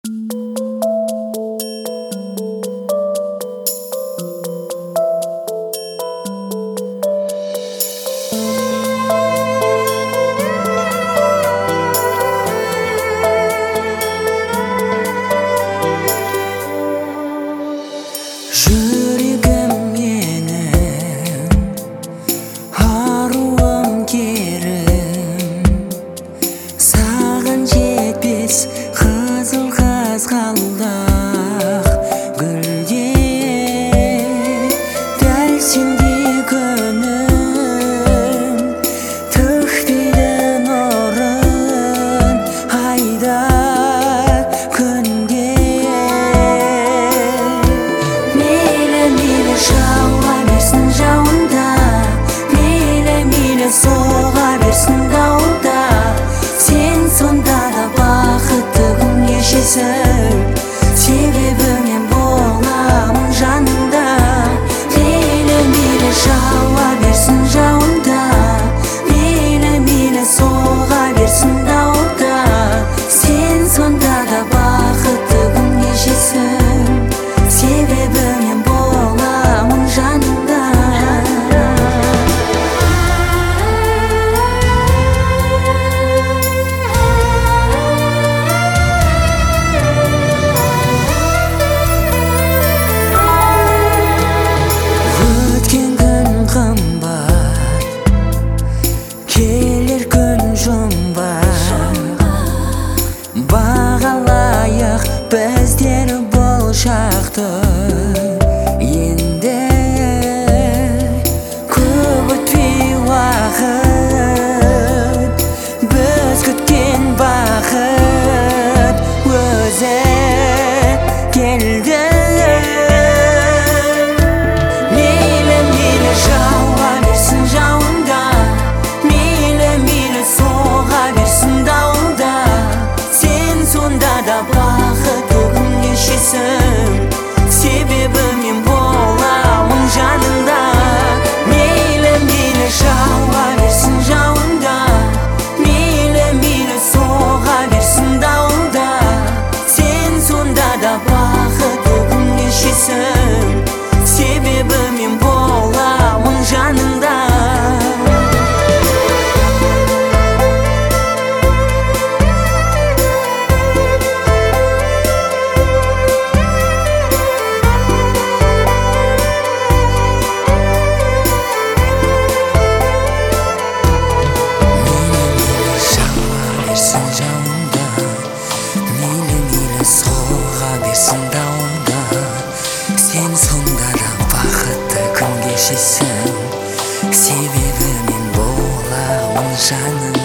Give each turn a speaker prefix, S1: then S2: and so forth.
S1: Жүрегім менің аруым керім, саған жетпес қызыл қызғалдақ гүлдер. Дәл сендей күнім төкпейді нұрын айда күнде. Жауа берсін жауында, мейлі соға берсін дауылда, сен сонда да бақытты күн кешесің, себебі мен боламын жаныңда. Мейлі жауа берсін жауында, мейлі соға берсін дауылда, сен сонда да бақытты күн кешесің, себебі мен боламын жаныңда. Өткен күн қымбат, келер күн жұмбақ, бағалайық біздер бұл шақты. Енді көп өтпей уақыт, біз күткен бақыт өзі келді. Мейлі жауа берсін жауында, мейлі соға берсін дауылда, сен сонда да бақытты күн кешесің, себебі мен боламын жаныңда. Мейлі жауа берсін жауында, мейлі соға берсін дауылда, сен сонда да бақытты күн кешесің, себебі мен боламын жаныңда. Соға берсін дауылда, сен сонда да бақытты күн кешесің, себебі мен боламын жаның.